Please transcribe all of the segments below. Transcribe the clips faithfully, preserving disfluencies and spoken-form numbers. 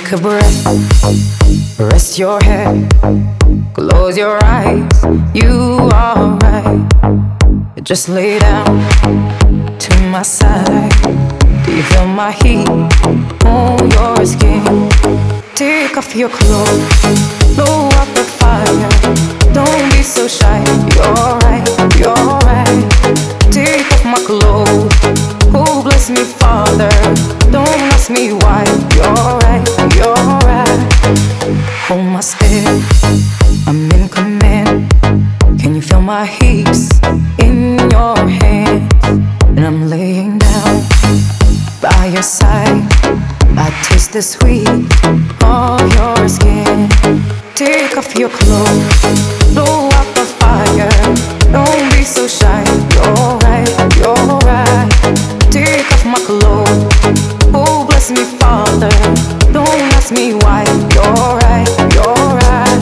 Take a breath, rest your head, close your eyes, you are right. Just lay down to my side. Do you feel my heat on your skin? Take off your clothes, blow out the fire. Don't be so shy, you're right, you're right. Take off my clothes, oh bless me Father. Don't ask me why, you're right, you're right. Hold my step, I'm in command. Can you feel my hips in your hands? And I'm laying down by your side. I taste the sweet of your skin. Take off your clothes, blow out the fire. Don't be so shy, you're right, you're right. Take off my clothes, oh bless me Father. Don't ask me why, you're right, you're right.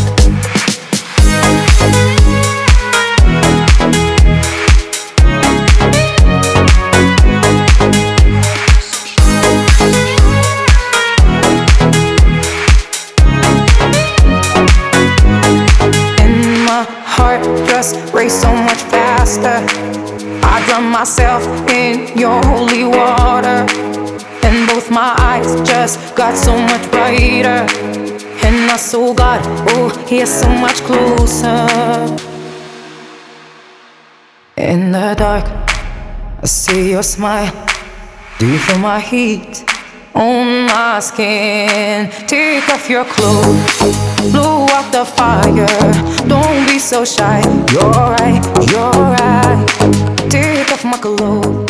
Just race so much faster. I drown myself in your holy water, and both my eyes just got so much brighter. And I saw God, oh, He is so much closer. In the dark, I see your smile. Do you feel my heat on my skin? Take off your clothes, blow out the fire. Don't be so shy, you're right, you're right. Take off my clothes,